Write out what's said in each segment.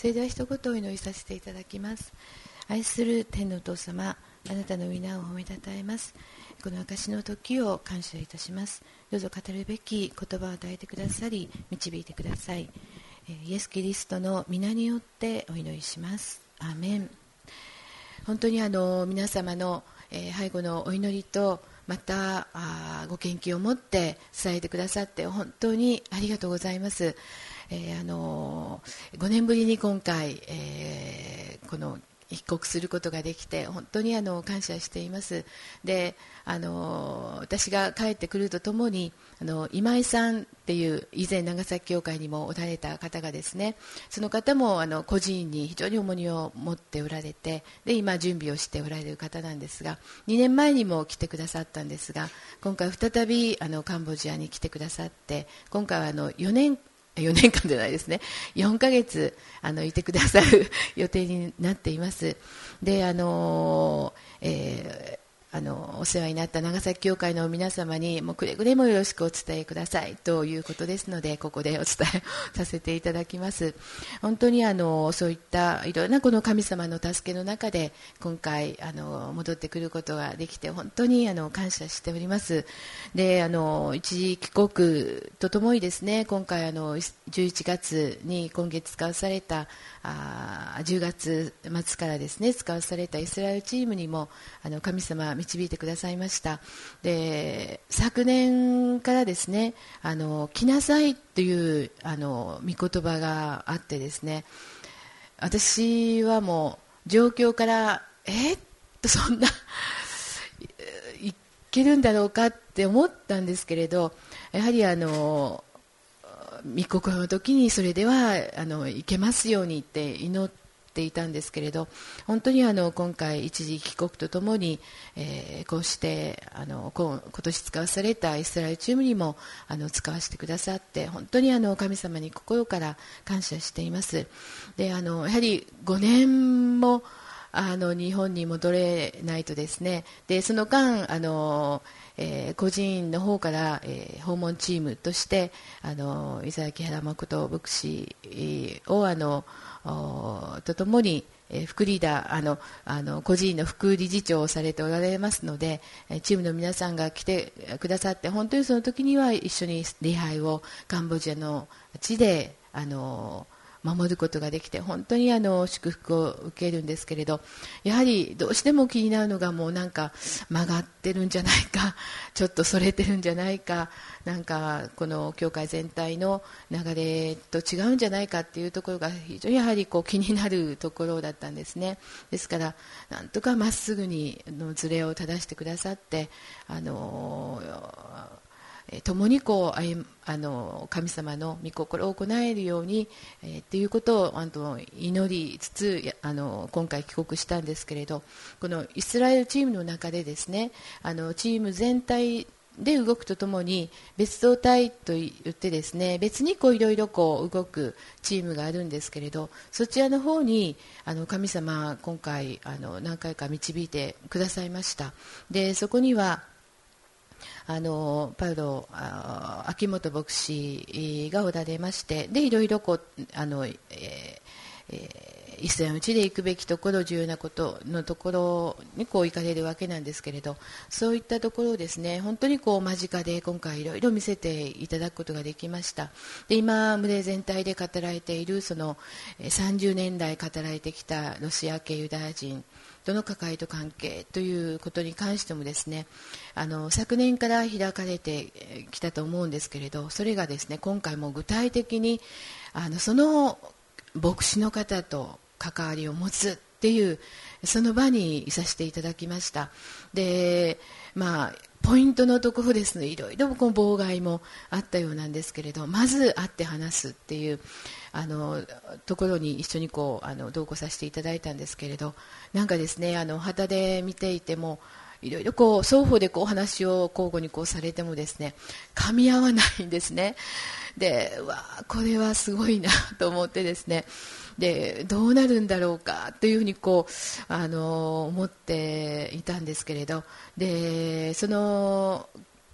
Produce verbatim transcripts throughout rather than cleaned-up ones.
それでは一言お祈りさせていただきます。愛する天のお父様、あなたの皆を褒めたたえます。この証の時を感謝いたします。どうぞ語るべき言葉を与えてくださり、導いてください。イエス・キリストの皆によってお祈りします。アーメン。本当にあの皆様の、えー、背後のお祈りとまたあご研究を持って伝えてくださって本当にありがとうございます。えー、あのごねんぶりに今回、えー、この帰国することができて本当にあの感謝しています。で、あの私が帰ってくるとともにあの今井さんっていう以前長崎教会にもおられた方がですね、その方もあの孤児院に非常に重荷を持っておられて、で今準備をしておられる方なんですが、にねんまえにも来てくださったんですが、今回再びあのカンボジアに来てくださって、今回はあのよねんよねんかんじゃないですね、よんかげつあのいてくださる予定になっています。で、あの、えーあのお世話になった長崎教会の皆様にもうくれぐれもよろしくお伝えくださいということですので、ここでお伝えさせていただきます。本当にあのそういったいろいろなこの神様の助けの中で今回あの戻ってくることができて本当にあの感謝しております。で、あの一時帰国とともにですね、今回あのじゅういちがつに今月使わされたあじゅうがつ末からですね使わされたイスラエルチームにもあの神様導いてくださいました。で、昨年からですね、あの来なさいというあの御言葉があってですね、私はもう状況からえっとそんないけるんだろうかって思ったんですけれど、やはりあの密告の時にそれではあのいけますようにって祈っていたんですけれど、本当にあの今回一時帰国とともに、えー、こうしてあの今年使わされたイスラエルチームにもあの使わせてくださって本当にあの神様に心から感謝しています。で、あのやはりごねんもあの日本に戻れないとですね、でその間あのえー、個人の方から、えー、訪問チームとしてあの伊沢木原誠牧師をあのとともに、えー、副リーダーあのあの個人の副理事長をされておられますので、チームの皆さんが来てくださって本当にその時には一緒に礼拝をカンボジアの地であの守ることができて本当にあの祝福を受けるんですけれど、やはりどうしても気になるのがもうなんか曲がってるんじゃないか、ちょっとそれてるんじゃないか、なんかこの教会全体の流れと違うんじゃないかっていうところが非常にやはりこう気になるところだったんですね。ですからなんとかまっすぐにのズレを正してくださって、あの共にこう歩あの神様の御心を行えるように、えー、っていうことをあの祈りつつあの今回帰国したんですけれど、このイスラエルチームの中でですね、あのチーム全体で動くとともに別動隊といってですね、別にこういろいろこう動くチームがあるんですけれど、そちらの方にあの神様今回あの何回か導いてくださいました。で、そこにはあのパウロあ秋元牧師がおられまして、でいろいろこうあの、えーえーイスラエルの地で行くべきところ、重要なことのところにこう行かれるわけなんですけれど、そういったところをですね本当にこう間近で今回いろいろ見せていただくことができました。で、今群れ全体で語られているそのさんじゅうねんだい語られてきたロシア系ユダヤ人との関わりと関係ということに関してもですね、あの昨年から開かれてきたと思うんですけれど、それがですね今回も具体的にあのその牧師の方と関わりを持つっていうその場にいさせていただきました。で、まあポイントのところですね、いろいろこう妨害もあったようなんですけれど、まず会って話すっていうあのところに一緒にこうあの同行させていただいたんですけれど、なんかですねあの旗で見ていてもいろいろこう双方でこう話を交互にこうされてもですね噛み合わないんですね。で、うわこれはすごいなと思ってですね、でどうなるんだろうかというふうにこうあの思っていたんですけれど、でその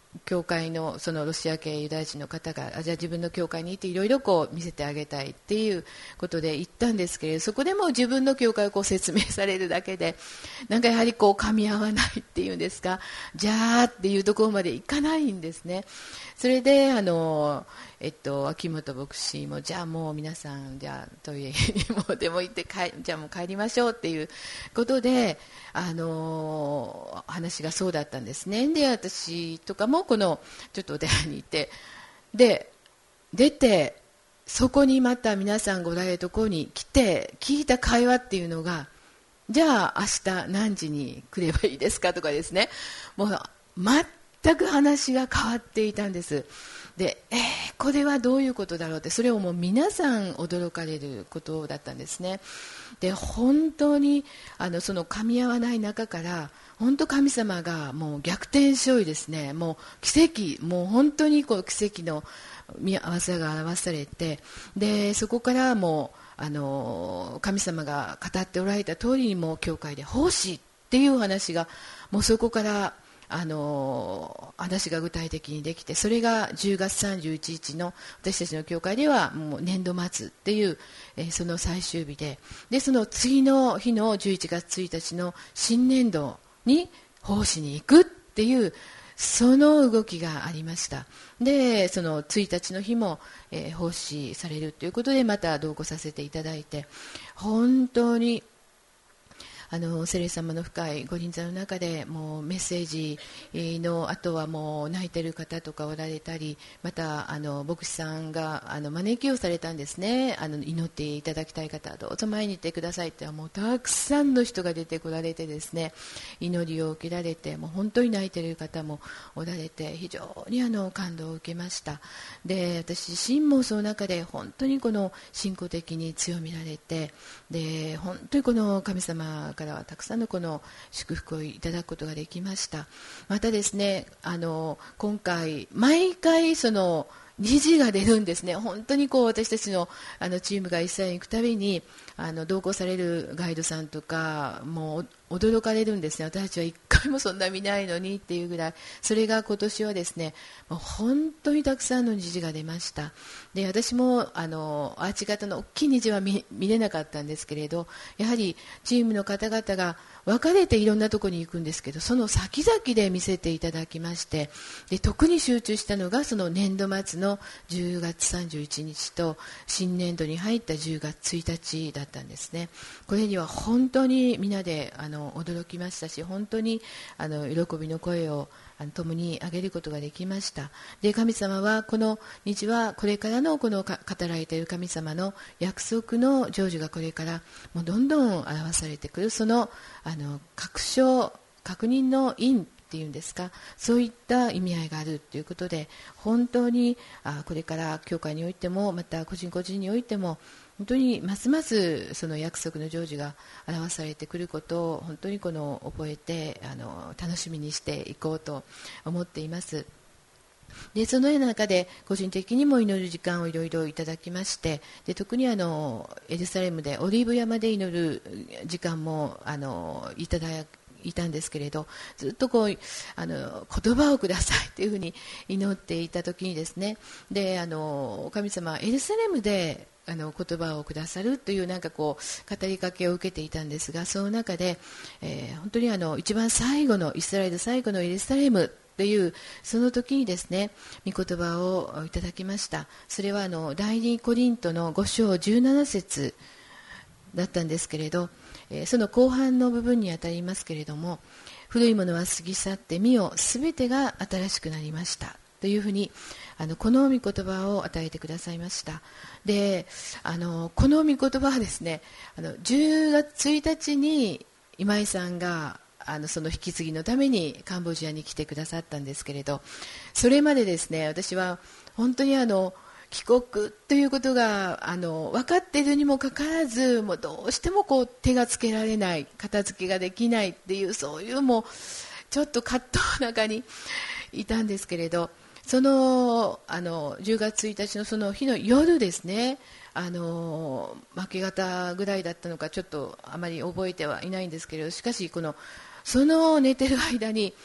教会のそのロシア系ユダヤ人の方があじゃあ自分の教会に行っていろいろこう見せてあげたいっていうことで行ったんですけれど、そこでも自分の教会をこう説明されるだけでなんかやはりこう噛み合わないっていうんですか、じゃあっていうところまでいかないんですね。それであの、えっと、秋元牧師もじゃあもう皆さんじゃあトイレにもでも行って帰じゃあもう帰りましょうっていうことであの話がそうだったんですね。で私とかもこのちょっとお寺にいてで出てそこにまた皆さんご来れるところに来て聞いた会話っていうのがじゃあ明日何時に来ればいいですかとかですね、もう全く話が変わっていたんです。で、えー、これはどういうことだろうって、それをもう皆さん驚かれることだったんですね。で本当にあのその噛み合わない中から本当神様がもう逆転勝利ですね、もう奇跡、もう本当にこう奇跡の見合わせが表されて、でそこからもうあの神様が語っておられた通りにも教会で奉仕っていう話がもうそこからあの話が具体的にできて、それがじゅうがつさんじゅういちにちの私たちの教会ではもう年度末っていう、えー、その最終日で、でその次の日のじゅういちがつついたちの新年度に奉仕に行くっていうその動きがありました。でそのついたちの日も、えー、奉仕されるということでまた同行させていただいて、本当にあの聖霊様の深いご臨在の中でもうメッセージの後はもう泣いている方とかおられたり、またあの牧師さんがあの招きをされたんですね。あの祈っていただきたい方はどうぞ前に行ってくださいってもうたくさんの人が出てこられてですね、祈りを受けられてもう本当に泣いている方もおられて非常にあの感動を受けました。で私自身もその中で本当にこの信仰的に強められて、で本当にこの神様からはたくさんのこの祝福をいただくことができました。またですね、あの今回毎回その虹が出るんですね。本当にこう私たちの、あのチームがイスラエルに行くたびにあの同行されるガイドさんとかもう驚かれるんですね。私たちは一回もそんな見ないのにっていうぐらい、それが今年はですねもう本当にたくさんの虹が出ました。で私もあのアーチ型の大きい虹は 見, 見れなかったんですけれど、やはりチームの方々が分かれていろんなところに行くんですけど、その先々で見せていただきまして、で特に集中したのがその年度末のじゅうがつさんじゅういちにちと新年度に入ったじゅうがつついたちだったんですね。これには本当にみんなであの驚きましたし、本当にあの喜びの声をあの共に上げることができました。で神様はこの虹はこれからのこの語られている神様の約束の成就がこれからもうどんどん表されてくる、そのあの確証確認の印っていうんですか、そういった意味合いがあるということで、本当にあこれから教会においてもまた個人個人においても本当にますますその約束の成就が表されてくることを本当にこの覚えてあの楽しみにしていこうと思っています。でそのような中で個人的にも祈る時間をいろいろいただきまして、で特にあのエルサレムでオリーブ山で祈る時間もあのいただいたんですけれど、ずっとこうあの言葉をくださいというふうに祈っていた時にですね、であの神様はエルサレムであの言葉をくださるというなんかこう語りかけを受けていたんですが、その中で、えー、本当にあの一番最後のイスラエル最後のエルサレムというその時にですね御言葉をいただきました。それはあの第二コリントのご章じゅうなな節だったんですけれど、えー、その後半の部分にあたりますけれども、古いものは過ぎ去って見よすべてが新しくなりましたというふうにあのこの御言葉を与えてくださいました。であのこの御言葉はですね、あのじゅうがつついたちに今井さんがあのその引き継ぎのためにカンボジアに来てくださったんですけれど、それまでですね私は本当にあの帰国ということがあの分かっているにもかかわらず、もうどうしてもこう手がつけられない、片付けができないっていう、そういうもうちょっと葛藤の中にいたんですけれど、その、あのじゅうがつついたちのその日の夜ですね、あの明け方ぐらいだったのかちょっとあまり覚えてはいないんですけれど、しかしこのその寝てる間に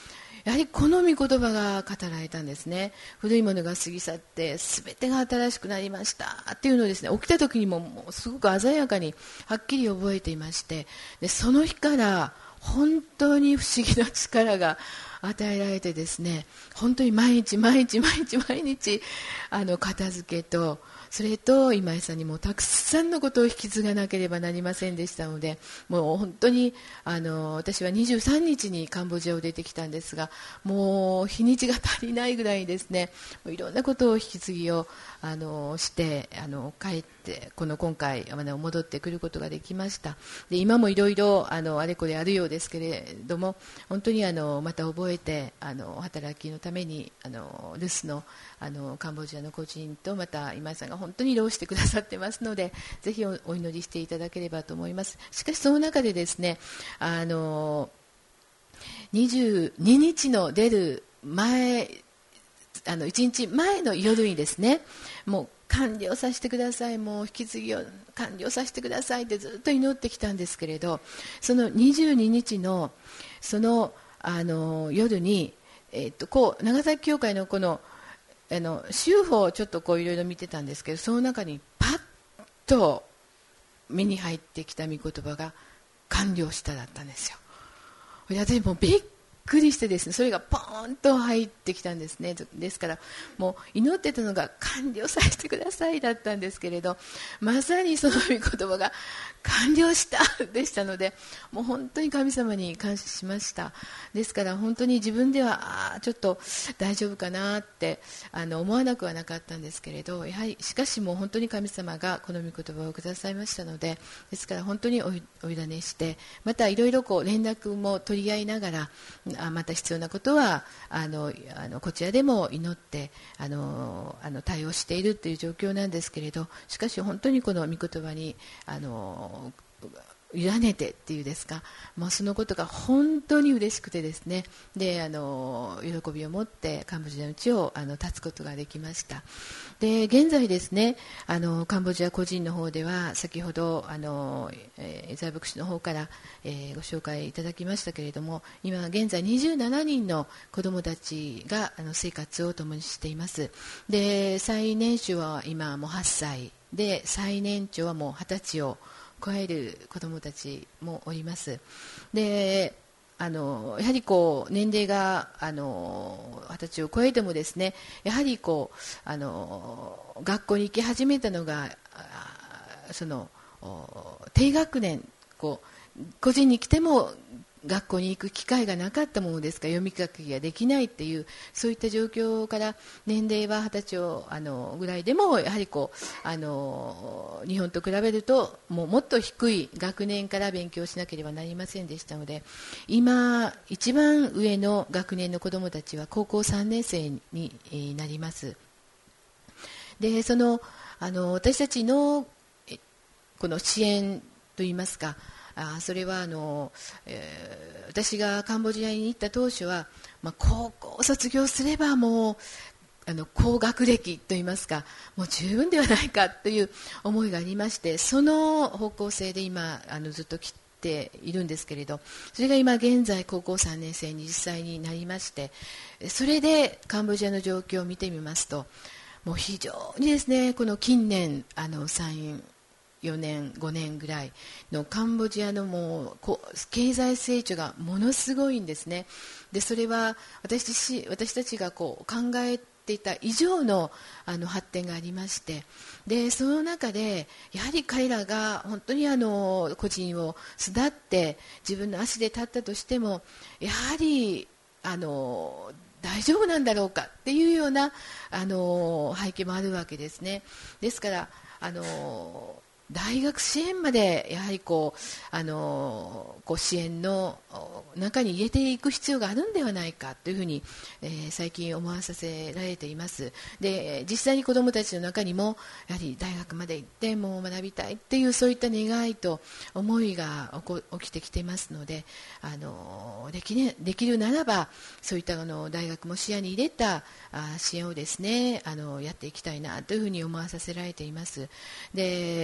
やはりこの御言葉が語られたんですね。古いものが過ぎ去って全てが新しくなりましたっていうのをですね、起きた時にも、もうすごく鮮やかにはっきり覚えていまして、でその日から本当に不思議な力が与えられてですね、本当に毎日毎日毎日毎日あの片付けと、それと今井さんにもたくさんのことを引き継がなければなりませんでしたので、もう本当にあの私はにじゅうさんにちにカンボジアを出てきたんですが、もう日にちが足りないぐらいですね、もういろんなことを引き継ぎをあのしてあの帰ってこの今回あの戻ってくることができました。で今もいろいろあのあれこれあるようですけれども、本当にあのまた覚えてあの働きのためにあの留守のあのカンボジアの個人とまた今井さんが本当に労してくださってますので、ぜひ お, お祈りしていただければと思います。しかしその中でですね、あのにじゅうににちの出る前、あのいちにちまえの夜にですね、もう完了させてください、もう引き継ぎを完了させてくださいってずっと祈ってきたんですけれど、そのにじゅうににちのそのあの夜に、えー、っとこう長崎教会のこのあの州法をちょっとこういろいろ見てたんですけど、その中にパッと目に入ってきた御言葉が完了しただったんですよ。私もうびっくりしてですね、それがポーンと入ってきたんですね。ですからもう祈ってたのが完了させてくださいだったんですけれど、まさにその御言葉が完了したでしたので、もう本当に神様に感謝しました。ですから本当に自分ではあちょっと大丈夫かなってあの思わなくはなかったんですけれど、やはりしかしもう本当に神様がこの御言葉をくださいましたので、ですから本当にお委ねして、またいろいろこう連絡も取り合いながら、あまた必要なことはあのあのこちらでも祈ってあのあの対応しているという状況なんですけれど、しかし本当にこの御言葉にあの委ねてっていうですか、もうそのことが本当に嬉しくてですね、であの喜びを持ってカンボジアの地をあの立つことができました。で現在ですね、あのカンボジア個人の方では先ほどあの、えー、イザヤ牧師の方から、えー、ご紹介いただきましたけれども、今現在にじゅうななにんの子どもたちがあの生活を共にしています。で最年少は今もうはっさいで、最年長はもうはたちを超える子どもたちもおります。であのやはりこう年齢があのはたちを超えてもですね、やはりこうあの学校に行き始めたのがその低学年、こう個人に来ても学校に行く機会がなかったものですから、読み書きができないっていう、そういった状況から年齢ははたちをあのぐらいでもやはりこうあの日本と比べるともうもっと低い学年から勉強しなければなりませんでしたので、今一番上の学年の子どもたちは高校さんねん生になります。でそのあの私たちのこの支援といいますか、あそれはあの、えー、私がカンボジアに行った当初は、まあ、高校を卒業すればもうあの高学歴といいますか、もう十分ではないかという思いがありまして、その方向性で今あのずっと来ているんですけれど、それが今現在高校さんねん生に実際になりまして、それでカンボジアの状況を見てみますと、もう非常にですね、この近年あのさんよねんごねんぐらいのカンボジアのもうこう経済成長がものすごいんですね。でそれは私自身私たちがこう考えていた以上のあの発展がありまして、でその中でやはり彼らが本当にあの個人を巣立って自分の足で立ったとしても、やはりあの大丈夫なんだろうかっていうようなあの背景もあるわけですね。ですからあの大学支援までやはりこうあのこう支援の中に入れていく必要があるんではないかというふうに、えー、最近思わさせられています。で実際に子どもたちの中にもやはり大学まで行ってもう学びたいっていうそういった願いと思いが起こ起きてきていますので、あのできね、できるならばそういったあの大学も視野に入れたあ支援をですねあのやっていきたいなというふうに思わさせられています。で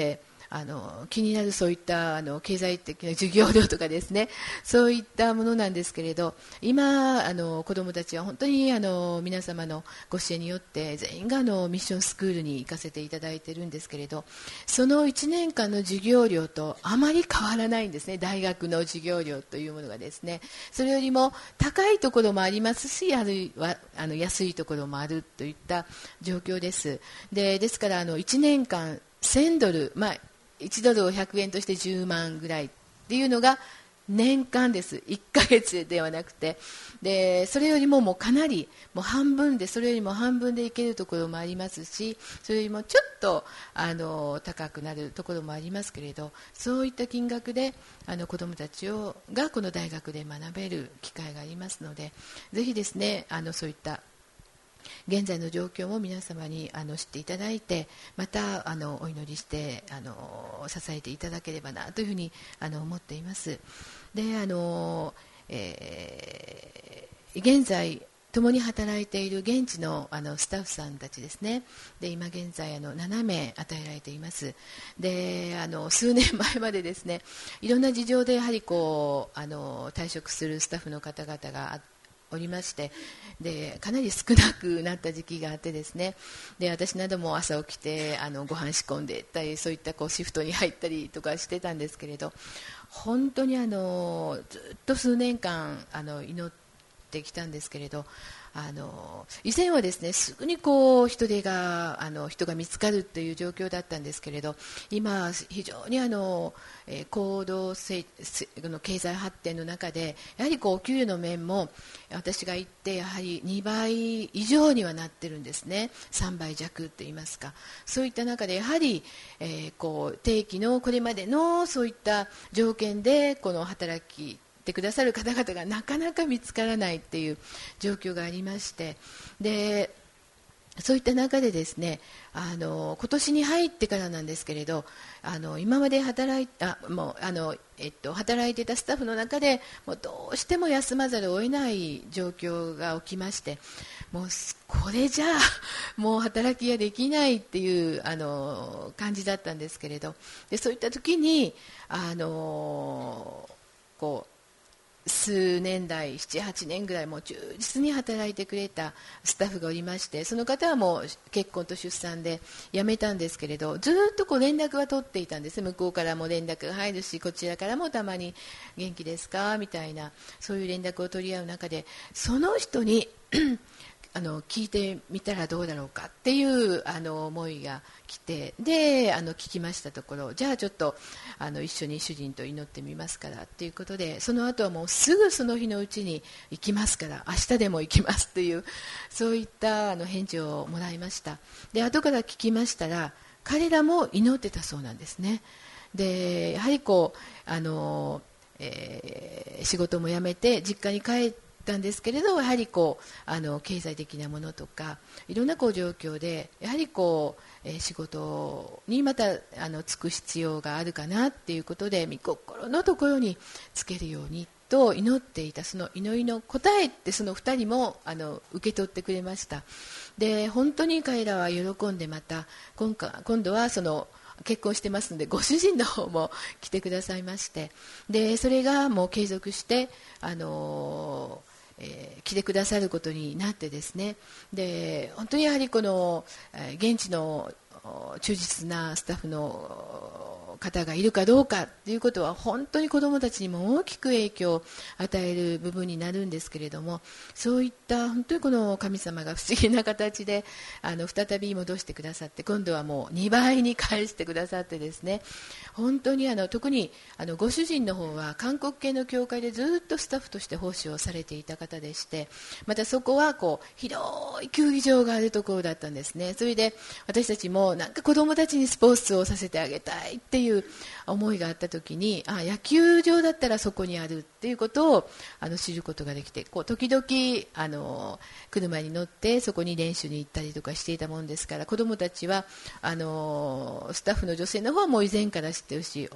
あの気になるそういったあの経済的な授業料とかですね、そういったものなんですけれど、今あの子どもたちは本当にあの皆様のご支援によって全員があのミッションスクールに行かせていただいているんですけれど、そのいちねんかんの授業料とあまり変わらないんですね。大学の授業料というものがですね、それよりも高いところもありますし、あるいはあの安いところもあるといった状況です。で、ですからあのいちねんかんせんドル、まあ、いちドルをひゃくえんとしてじゅうまんぐらいっていうのが年間です。いっかげつではなくて、でそれよりももうかなりもう半分で、それよりも半分でいけるところもありますし、それよりもちょっとあの高くなるところもありますけれど、そういった金額であの子どもたちをがこの大学で学べる機会がありますので、ぜひですね、あのそういった現在の状況も皆様にあの知っていただいて、またあのお祈りしてあの支えていただければなというふうにあの思っています。で、あの、えー、現在共に働いている現地 の, あのスタッフさんたちですね。で、今現在あのななめい与えられています。で、あの数年前までですね、いろんな事情でやはりこうあの退職するスタッフの方々があっておりまして、でかなり少なくなった時期があってですね、で私なども朝起きてあのご飯仕込んでいったり、そういったこうシフトに入ったりとかしてたんですけれど、本当にあのずっと数年間あの祈ってきたんですけれど、あの以前はですね、すぐにこう人手があの人が見つかるという状況だったんですけれど、今非常にあの、えー、高度成の経済発展の中で、やはりこう給与の面も私が言ってやはりにばい以上にはなってるんですね。さんばい弱といいますか、そういった中でやはり、えー、こう定期のこれまでのそういった条件でこの働きてくださる方々がなかなか見つからないっていう状況がありまして、でそういった中でですね、あの今年に入ってからなんですけれど、あの今まで働いあもうあの、えっと、働いていたスタッフの中でもうどうしても休まざるを得ない状況が起きまして、もうこれじゃあもう働きができないっていうあの感じだったんですけれど、でそういった時にあのこう数年代、なな、はちねんぐらいもう忠実に働いてくれたスタッフがおりまして、その方はもう結婚と出産で辞めたんですけれど、ずっとこう連絡は取っていたんです。向こうからも連絡が入るし、こちらからもたまに元気ですかみたいな、そういう連絡を取り合う中で、その人にあの聞いてみたらどうだろうかっていうあの思いが来て、であの聞きましたところ、じゃあちょっとあの一緒に主人と祈ってみますからっていうことで、その後はもうすぐその日のうちに行きますから、明日でも行きますという、そういったあの返事をもらいました。で後から聞きましたら、彼らも祈ってたそうなんですね。でやはりこうあの、えー、仕事も辞めて実家に帰ってたんですけれど、やはりこうあの経済的なものとかいろんなこう状況でやはりこう、えー、仕事にまたあの就く必要があるかなっていうことで、御心のところにつけるようにと祈っていた、その祈りの答えってそのふたりもあの受け取ってくれました。で本当に彼らは喜んで、また 今, 今度はその結婚してますのでご主人の方も来てくださいまして、でそれがもう継続してあのーえー、来てくださることになってですね、で本当にやはりこの、えー、現地の忠実なスタッフの方がいるかどうかということは本当に子どもたちにも大きく影響を与える部分になるんですけれども、そういった本当にこの神様が不思議な形であの再び戻してくださって、今度はもうにばいに返してくださってですね、本当にあの特にあのご主人の方は韓国系の教会でずっとスタッフとして奉仕をされていた方でして、またそこはこう広い球技場があるところだったんですね。それで私たちもなんか子どもたちにスポーツをさせてあげたいっていう思いがあった時に、あ野球場だったらそこにあるっていうことをあの知ることができて、こう時々あの車に乗ってそこに練習に行ったりとかしていたもんですから、子どもたちはあのスタッフの女性の方も以前から知ってるし、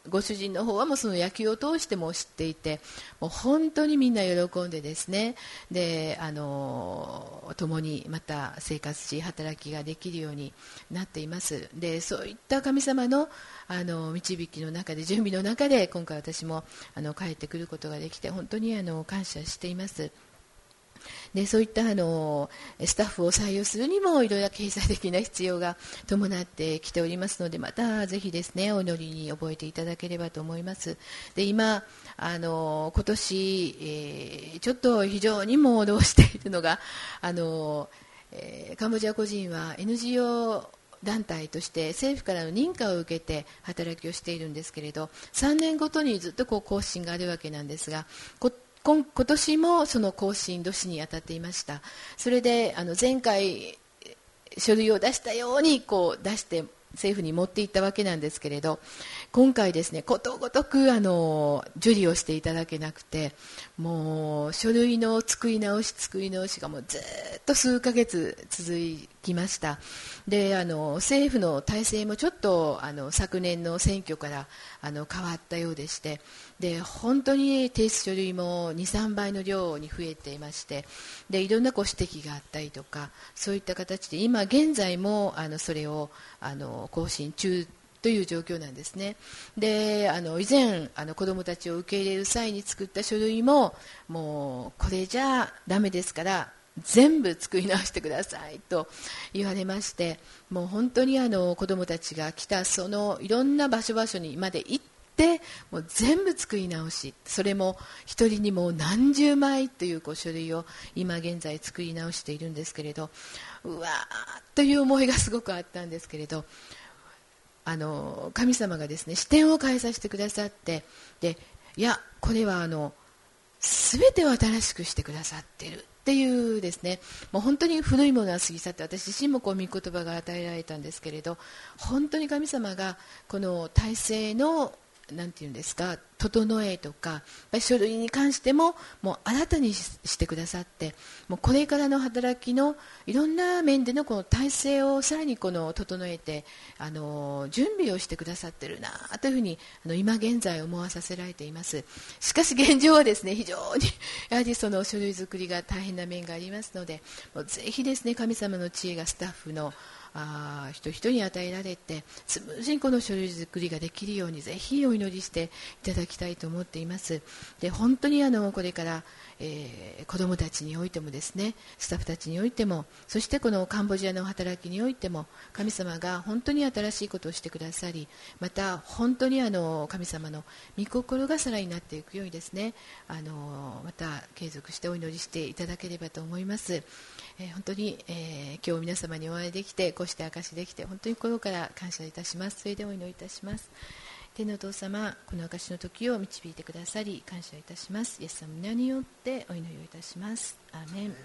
ご主人の方はもうその野球を通しても知っていて、もう本当にみんな喜んでですね、であの共にまた生活し働きができるようになっています。でそういった神様のあの導きの中で、準備の中で今回私もあの帰ってくることができて本当にあの感謝しています。でそういったあのスタッフを採用するにもいろいろ経済的な必要が伴ってきておりますので、またぜひですねお祈りに覚えていただければと思います。で今あの今年、えー、ちょっと非常にも労しているのがあの、えー、カンボジア個人は エヌジーオー団体として政府からの認可を受けて働きをしているんですけれど、さんねんごとにずっとこう更新があるわけなんですが、こ今, 今年もその更新年に当たっていました。それであの前回書類を出したようにこう出して政府に持っていったわけなんですけれど、今回ですねことごとくあの受理をしていただけなくて、もう書類の作り直し作り直しがもうずっと数ヶ月続きました。であの政府の体制もちょっとあの昨年の選挙からあの変わったようでして、で本当に提出書類も にさんばいの量に増えていまして、でいろんなご指摘があったりとか、そういった形で今現在もあのそれをあの更新中という状況なんですね。であの以前あの子どもたちを受け入れる際に作った書類ももうこれじゃダメですから全部作り直してくださいと言われまして、もう本当にあの子どもたちが来たそのいろんな場所場所にまで行ってもう全部作り直し、それも一人にもう何十枚というこう書類を今現在作り直しているんですけれど、うわーという思いがすごくあったんですけれど、あの神様がですね視点を変えさせてくださって、でいやこれはあの全てを新しくしてくださっているっていうですね、もう本当に古いものは過ぎ去って、私自身もこう御言葉が与えられたんですけれど、本当に神様がこの体制のなんていうんですか、整えとか書類に関してももう新たにしてくださって、もうこれからの働きのいろんな面でのこの体制をさらにこの整えてあの準備をしてくださっているなというふうにあの今現在思わさせられています。しかし現状はですね非常にやはりその書類作りが大変な面がありますので、もうぜひですね神様の知恵がスタッフのあ人々に与えられてスムーズにこの書類作りができるようにぜひお祈りしていただきたいと思っています。で本当にあのこれから、えー、子どもたちにおいてもですねスタッフたちにおいても、そしてこのカンボジアの働きにおいても神様が本当に新しいことをしてくださり、また本当にあの神様の御心がさらになっていくようにですねあのまた継続してお祈りしていただければと思います。えー、本当に、えー、今日皆様にお会いできてこうして証しできて本当に心から感謝いたします。それでお祈りいたします。天のお父様、この証しの時を導いてくださり感謝いたします。イエス様の皆によってお祈りをいたします。アーメン。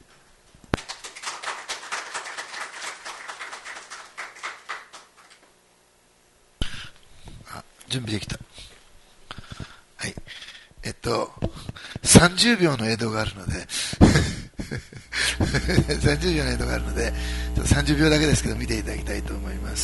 あ、準備できた。はい。えっとさんじゅうびょうの映像があるのでさんじゅうびょうの映像があるのでさんじゅうびょうだけですけど見ていただきたいと思います。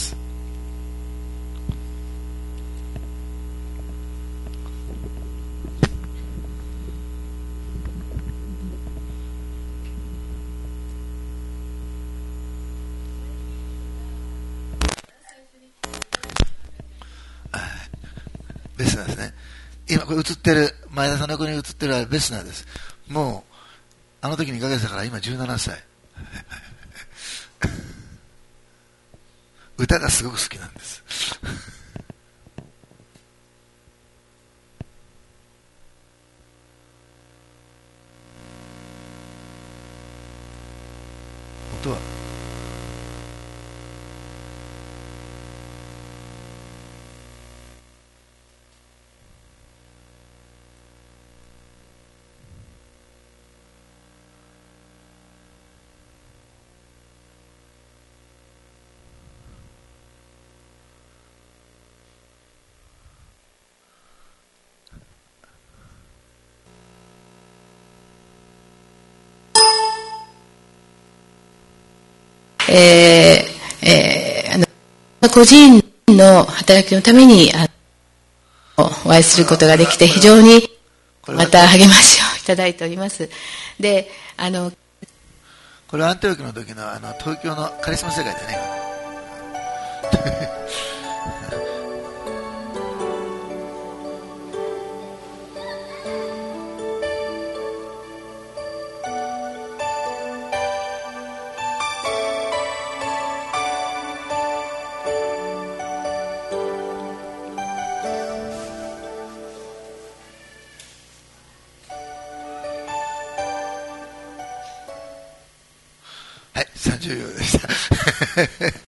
ベスナーですね。今これ映ってる前田さんの横に映ってるベスナーです。もうあの時にかげてたから今じゅうななさい歌がすごく好きなんです音はえーえー、あの個人の働きのためにあお会いすることができて非常にまた励ましをいただいております。で、あの、 これはアンテオキの時のあの東京のカリスマ世界だね。はい、さんじゅうびょうでした。